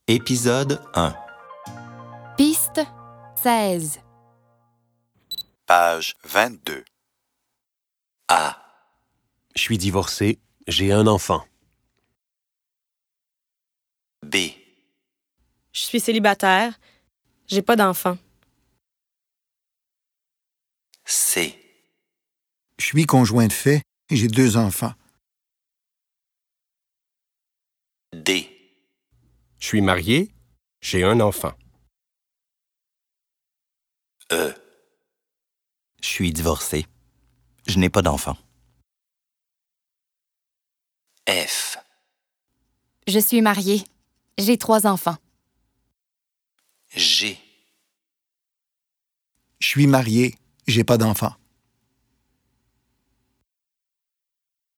Épisode 1. Piste 16. Page 22. A. Je suis divorcé, j'ai un enfant. B. Je suis célibataire. J'ai pas d'enfant. C. Je suis conjoint de fait et j'ai 2 enfants. D. Je suis marié, j'ai un enfant. E. Je suis divorcé. Je n'ai pas d'enfant. F. Je suis mariée. J'ai 3 enfants. G. Je suis marié, j'ai pas d'enfants.